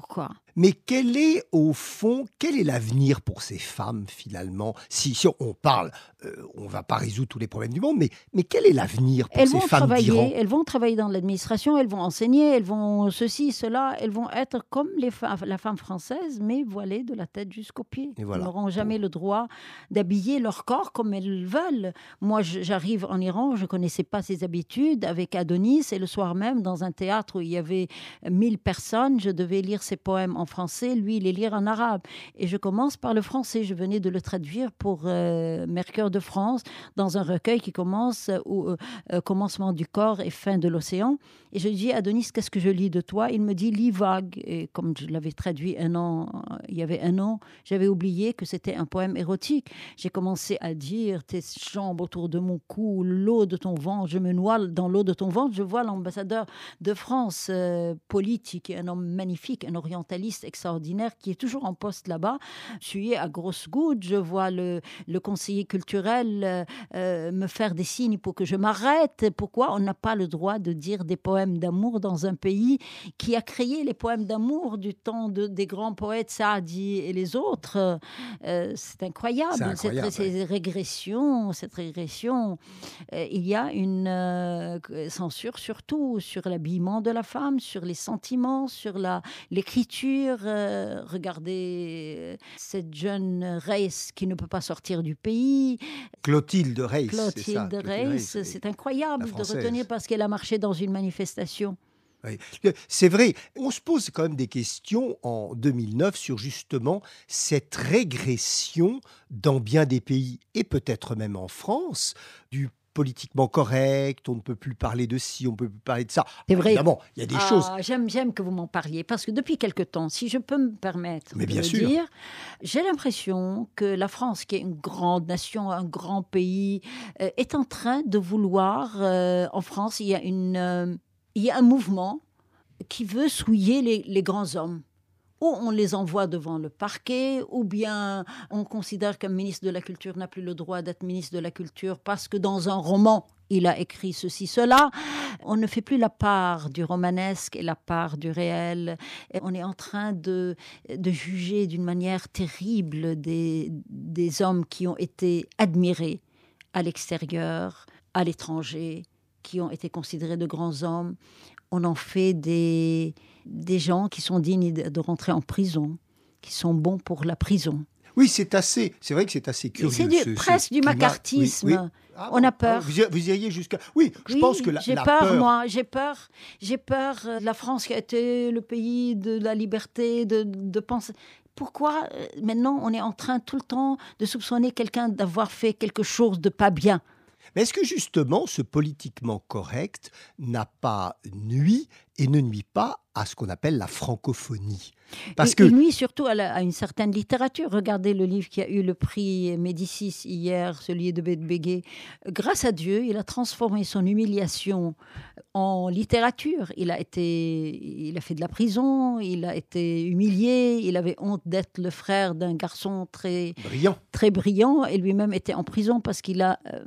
Mais quel est, au fond, quel est l'avenir pour ces femmes, finalement? Si, si on parle, euh, on ne va pas résoudre tous les problèmes du monde, mais, mais quel est l'avenir pour Elles ces vont femmes d'Iran? travailler, elles vont travailler dans l'administration, elles vont enseigner, elles vont ceci, cela, elles vont être comme les fa- la femme française, mais voilées de la tête jusqu'aux pieds. Et voilà. Elles n'auront jamais le droit d'habiller leur corps comme elles veulent. Moi, je- j'arrive en Iran, je ne connaissais pas ses habitudes avec Adonis, et le soir même, dans un théâtre où il y avait mille personnes, je devais lire ses poèmes en français, lui, les lire en arabe. Et je commence par le français. Je venais de le traduire pour euh, Mercure de France, dans un recueil qui commence au euh, euh, commencement du corps et fin de l'océan. Et je dis, Adonis, qu'est-ce que je lis de toi? Il me dit, lis vague. Et comme je l'avais traduit un an, il y avait un an, j'avais oublié que c'était un poème érotique. J'ai commencé à dire, tes jambes autour de mon cou, l'eau de ton ventre, je me noie dans l'eau de ton ventre. Je vois l'ambassadeur de France, euh, politique, un homme magnifique, un orientaliste extraordinaire, qui est toujours en poste là-bas. Je suis à grosse goutte, je vois le, le conseiller culturel euh, euh, me faire des signes pour que je m'arrête. Pourquoi on n'a pas le droit de dire des poèmes d'amour dans un pays qui a créé les poèmes d'amour du temps de, des grands poètes Saadi et les autres? euh, C'est incroyable, C'est incroyable, cette, cette régression, cette régression. Euh, il y a une euh, censure surtout sur l'habillement de la femme, sur les sentiments, sur la, l'écriture. Euh, regardez cette jeune Reiss qui ne peut pas sortir du pays. Clotilde Reiss, Clotilde c'est ça. Reiss, Reiss, c'est incroyable de retenir parce qu'elle a marché dans une manifestation. Oui. C'est vrai, on se pose quand même des questions en deux mille neuf sur justement cette régression dans bien des pays, et peut-être même en France, du politiquement correct, on ne peut plus parler de ci, on ne peut plus parler de ça. C'est vrai. Évidemment, il y a des ah, choses. J'aime, j'aime que vous m'en parliez, parce que depuis quelque temps, si je peux me permettre Mais de bien le sûr. dire, j'ai l'impression que la France, qui est une grande nation, un grand pays, euh, est en train de vouloir, euh, en France, il y a, une, euh, il y a un mouvement qui veut souiller les, les grands hommes. Ou on les envoie devant le parquet, ou bien on considère qu'un ministre de la Culture n'a plus le droit d'être ministre de la Culture parce que dans un roman, il a écrit ceci, cela. On ne fait plus la part du romanesque et la part du réel. Et on est en train de, de juger d'une manière terrible des, des hommes qui ont été admirés à l'extérieur, à l'étranger, qui ont été considérés de grands hommes. On en fait des, des gens qui sont dignes de, de rentrer en prison, qui sont bons pour la prison. Oui, c'est assez, c'est vrai que c'est assez curieux. C'est du, ce, presque ce du climat. macartisme. Oui, oui. Ah on bon, a peur. Ah, vous, vous iriez jusqu'à... Oui, je oui, pense que la, j'ai la peur, peur... moi, j'ai peur. J'ai peur de la France qui a été le pays de la liberté, de, de penser... Pourquoi euh, maintenant on est en train tout le temps de soupçonner quelqu'un d'avoir fait quelque chose de pas bien? Mais est-ce que justement ce politiquement correct n'a pas nui et ne nuit pas à ce qu'on appelle la francophonie? Parce il, que... il nuit surtout à, la, à une certaine littérature. Regardez le livre qui a eu le prix Médicis hier, celui de Béguet. Grâce à Dieu, il a transformé son humiliation en littérature. Il a, été, il a fait de la prison, il a été humilié, il avait honte d'être le frère d'un garçon très brillant, très brillant et lui-même était en prison parce qu'il a euh,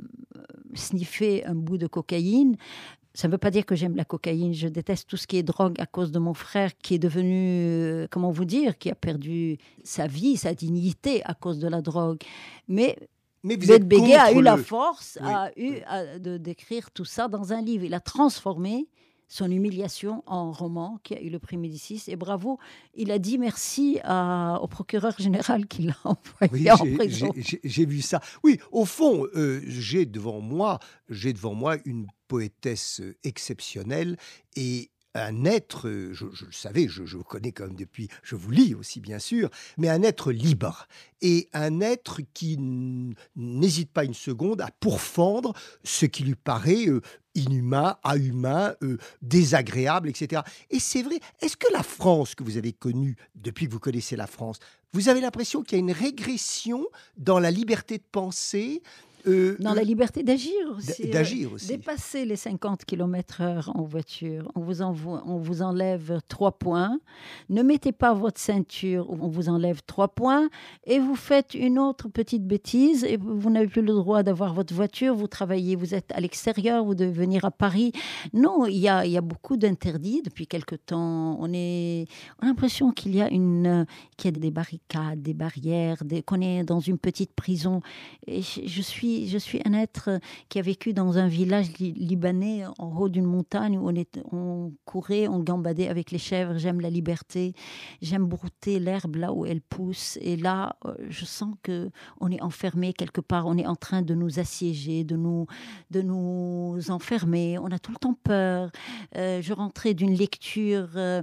sniffé un bout de cocaïne. Ça ne veut pas dire que j'aime la cocaïne. Je déteste tout ce qui est drogue à cause de mon frère qui est devenu, euh, comment vous dire, qui a perdu sa vie, sa dignité à cause de la drogue. Mais, Mais vous êtes Béguet a eu le... la force oui. a eu, a, de, d'écrire tout ça dans un livre. Il a transformé son humiliation en roman qui a eu le prix Médicis. Et bravo, il a dit merci à, au procureur général qui l'a envoyé oui, en j'ai, prison. J'ai, j'ai, j'ai vu ça. Oui, au fond, euh, j'ai devant moi, j'ai devant moi une poétesse exceptionnelle et un être, je, je le savais, je, je le connais quand même depuis, je vous lis aussi bien sûr, mais un être libre et un être qui n- n'hésite pas une seconde à pourfendre ce qui lui paraît euh, inhumain, inhumain, euh, désagréable, et cetera. Et c'est vrai, est-ce que la France que vous avez connue, depuis que vous connaissez la France, vous avez l'impression qu'il y a une régression dans la liberté de penser ? Euh, Dans euh, la liberté d'agir aussi. D'agir euh, aussi. Dépasser les cinquante kilomètres heure en voiture. On vous, envo- on vous enlève trois points. Ne mettez pas votre ceinture, on vous enlève trois points. Et vous faites une autre petite bêtise. Et vous n'avez plus le droit d'avoir votre voiture. Vous travaillez, vous êtes à l'extérieur, vous devez venir à Paris. Non, il y a, il y a beaucoup d'interdits. Depuis quelque temps, on, est, on a l'impression qu'il y a, une, qu'il y a des barricades, des barrières, des, qu'on est dans une petite prison. Et je, je suis Je suis un être qui a vécu dans un village li- libanais en haut d'une montagne où on, est, on courait, on gambadait avec les chèvres. J'aime la liberté, j'aime brouter l'herbe là où elle pousse. Et là, euh, je sens qu'on est enfermé quelque part, on est en train de nous assiéger, de nous, de nous enfermer. On a tout le temps peur. Euh, je rentrais d'une lecture euh,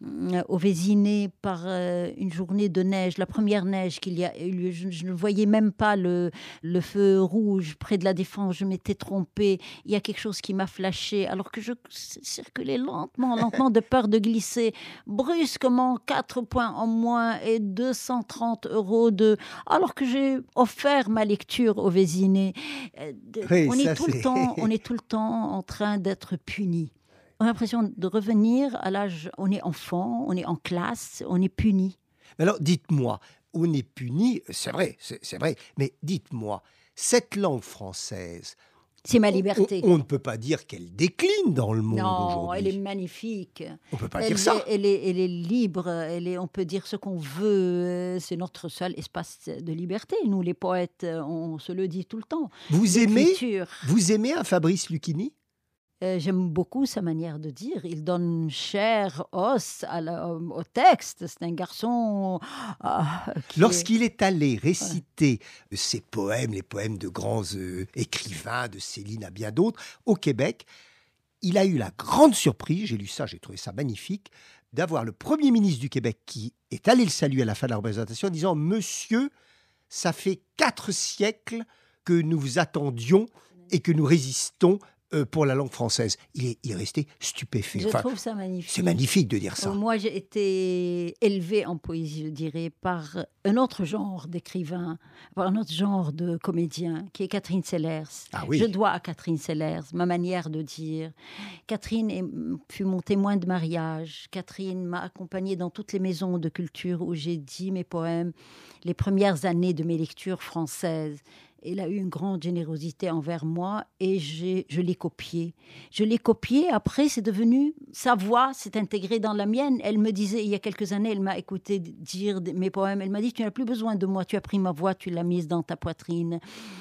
au Vésiné par euh, une journée de neige, la première neige qu'il y a eu lieu. Je, je ne voyais même pas le, le feu rouge près de la Défense, je m'étais trompée, il y a quelque chose qui m'a flashé, alors que je circulais lentement, lentement, de peur de glisser. Brusquement, quatre points en moins et deux cent trente euros de... Alors que j'ai offert ma lecture au Vésiné. Oui, on, ça, est tout le temps, on est tout le temps en train d'être puni. On a l'impression de revenir à l'âge... On est enfant, on est en classe, on est puni. Alors, dites-moi, on est puni, c'est vrai, c'est, c'est vrai, mais dites-moi, cette langue française, c'est ma liberté. On, on ne peut pas dire qu'elle décline dans le monde non, aujourd'hui. Non, elle est magnifique. On ne peut pas elle dire ça. Est, elle, est, elle est libre, elle est, on peut dire ce qu'on veut. C'est notre seul espace de liberté. Nous, les poètes, on se le dit tout le temps. Vous aimez, vous aimez un Fabrice Lucchini ? Euh, j'aime beaucoup sa manière de dire. Il donne chair, os à la, au texte. C'est un garçon... Ah, Lorsqu'il est... est allé réciter ouais. ses poèmes, les poèmes de grands euh, écrivains, de Céline à bien d'autres, au Québec, il a eu la grande surprise, j'ai lu ça, j'ai trouvé ça magnifique, d'avoir le Premier ministre du Québec qui est allé le saluer à la fin de la représentation en disant « Monsieur, ça fait quatre siècles que nous vous attendions et que nous résistons Euh, pour la langue française. » Il est, il est resté stupéfait. Je enfin, trouve ça magnifique. C'est magnifique de dire ça. Moi, j'ai été élevée en poésie, je dirais, par un autre genre d'écrivain, par un autre genre de comédien, qui est Catherine Sellers. Ah oui. Je dois à Catherine Sellers ma manière de dire. Catherine est, fut mon témoin de mariage. Catherine m'a accompagnée dans toutes les maisons de culture où j'ai dit mes poèmes, les premières années de mes lectures françaises. Elle a eu une grande générosité envers moi et j'ai, je l'ai copiée. Je l'ai copiée, après c'est devenu, sa voix s'est intégrée dans la mienne. Elle me disait, il y a quelques années, elle m'a écouté dire mes poèmes. Elle m'a dit, tu n'as plus besoin de moi, tu as pris ma voix, tu l'as mise dans ta poitrine.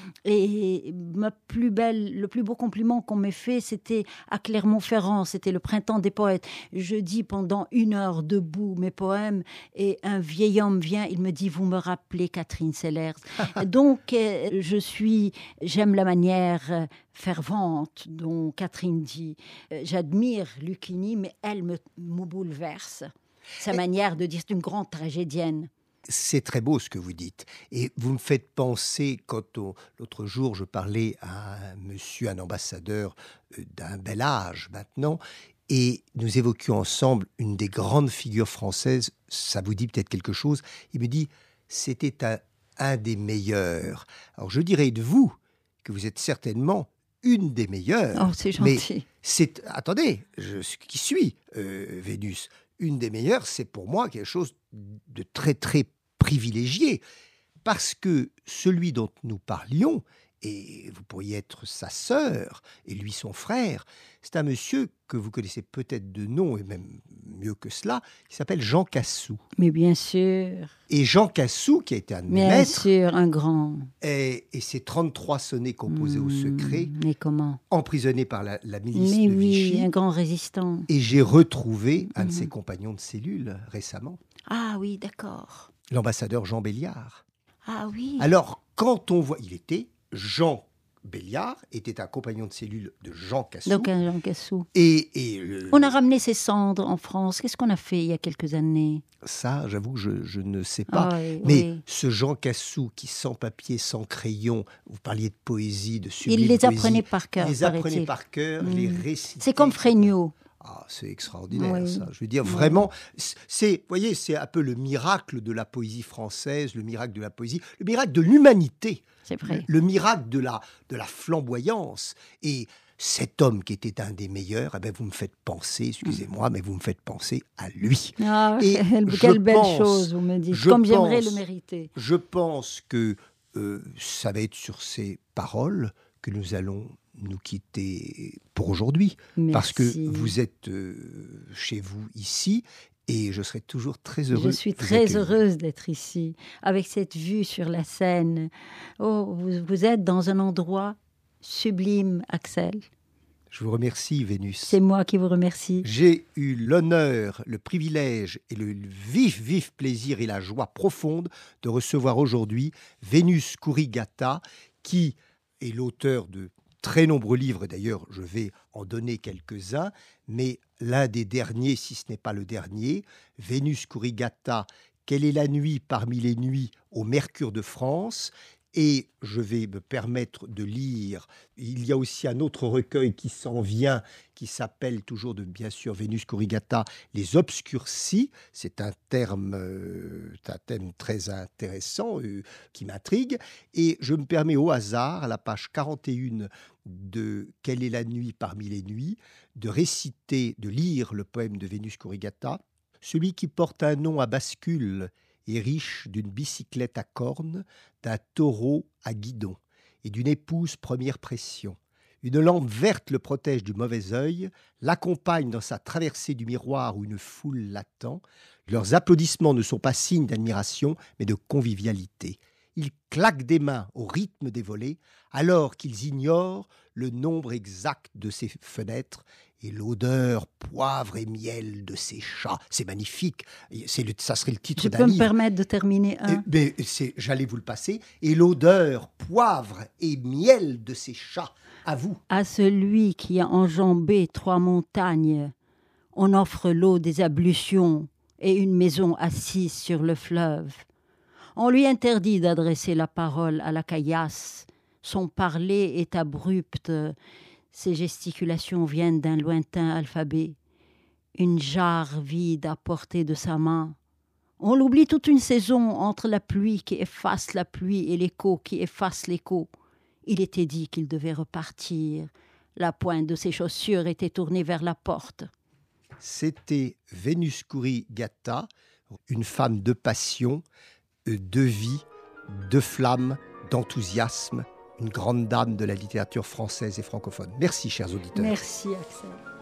Et ma plus belle, le plus beau compliment qu'on m'ait fait, c'était à Clermont-Ferrand, c'était le printemps des poètes. Je dis pendant une heure debout mes poèmes et un vieil homme vient, il me dit, vous me rappelez Catherine Sellers. Donc, euh, je suis, j'aime la manière fervente dont Catherine dit. J'admire Lucchini, mais elle me, me bouleverse. Sa et manière de dire, c'est une grande tragédienne. C'est très beau ce que vous dites. Et vous me faites penser, quand on, l'autre jour je parlais à un monsieur, un ambassadeur d'un bel âge maintenant, et nous évoquions ensemble une des grandes figures françaises, ça vous dit peut-être quelque chose, il me dit, c'était un un des meilleurs. Alors je dirais de vous que vous êtes certainement une des meilleures. Oh, c'est gentil. Mais c'est, attendez, je qui suis euh, Vénus, une des meilleures, c'est pour moi quelque chose de très très privilégié, parce que celui dont nous parlions, et vous pourriez être sa sœur et lui son frère, c'est un monsieur que vous connaissez peut-être de nom, et même mieux que cela, qui s'appelle Jean Cassou. Mais bien sûr. Et Jean Cassou, qui a été un de mes bien maîtres. Bien sûr, un grand. Et, et ses trente-trois sonnets composés mmh, au secret. Mais comment ? Emprisonné par la, la milice mais de oui, Vichy. Un grand résistant. Et j'ai retrouvé un mmh. de ses mmh. compagnons de cellule récemment. Ah oui, d'accord. L'ambassadeur Jean Béliard. Ah oui. Alors, quand on voit... Il était Jean Béliard, était un compagnon de cellule de Jean Cassou. Donc un Jean Cassou. Et, et le... On a ramené ses cendres en France. Qu'est-ce qu'on a fait il y a quelques années ? Ça, j'avoue que je, je ne sais pas. Ah oui, mais oui. ce Jean Cassou qui, sans papier, sans crayon, vous parliez de poésie, de sublime Il les poésie, apprenait par cœur. Il les apprenait par cœur, mmh. les récitait. C'est comme Fréniaud. Ah, c'est extraordinaire, Oui. ça. Je veux dire, Oui. vraiment, c'est, vous voyez, c'est un peu le miracle de la poésie française, le miracle de la poésie, le miracle de l'humanité, C'est vrai. le, le miracle de la, de la flamboyance. Et cet homme qui était un des meilleurs, eh ben, vous me faites penser, excusez-moi, mais vous me faites penser à lui. Ah, Et quelle, je quelle belle pense- chose, vous me dites. je Comme j'aimerais pense- le mériter. Je pense que euh, ça va être sur ces paroles que nous allons nous quitter pour aujourd'hui. Merci. Parce que vous êtes euh, chez vous ici et je serai toujours très heureux. Je suis de vous très accueillir. heureuse d'être ici, avec cette vue sur la Seine. Oh, vous, vous êtes dans un endroit sublime, Axel. Je vous remercie, Vénus. C'est moi qui vous remercie. J'ai eu l'honneur, le privilège et le vif, vif plaisir et la joie profonde de recevoir aujourd'hui Vénus Kourigata, qui est l'auteur de très nombreux livres. D'ailleurs, je vais en donner quelques-uns, mais l'un des derniers, si ce n'est pas le dernier, Vénus Kourigata, Quelle est la nuit parmi les nuits au Mercure de France ? Et je vais me permettre de lire. Il y a aussi un autre recueil qui s'en vient, qui s'appelle toujours, de, bien sûr, Vénus Kourigata, Les Obscurcis. C'est un terme, euh, un thème très intéressant euh, qui m'intrigue. Et je me permets au hasard, à la page quarante et un de Quelle est la nuit parmi les nuits, de réciter, de lire le poème de Vénus Kourigata. Celui qui porte un nom à bascule est riche d'une bicyclette à cornes, d'un taureau à guidon et d'une épouse première pression. Une lampe verte le protège du mauvais œil, l'accompagne dans sa traversée du miroir où une foule l'attend. Leurs applaudissements ne sont pas signes d'admiration, mais de convivialité. Ils claquent des mains au rythme des volées, alors qu'ils ignorent le nombre exact de ses fenêtres et l'odeur poivre et miel de ses chats. C'est magnifique. C'est le, ça serait le titre Je d'un peux me livre. permettre de terminer un. Et, mais c'est, j'allais vous le passer. Et l'odeur poivre et miel de ses chats. À vous. À celui qui a enjambé trois montagnes, on offre l'eau des ablutions et une maison assise sur le fleuve. On lui interdit d'adresser la parole à la caillasse. Son parler est abrupt. Ses gesticulations viennent d'un lointain alphabet. Une jarre vide à portée de sa main. On l'oublie toute une saison entre la pluie qui efface la pluie et l'écho qui efface l'écho. Il était dit qu'il devait repartir. La pointe de ses chaussures était tournée vers la porte. C'était Vénus Kourigata, une femme de passion, de vie, de flamme, d'enthousiasme, une grande dame de la littérature française et francophone. Merci, chers auditeurs. Merci, Axel.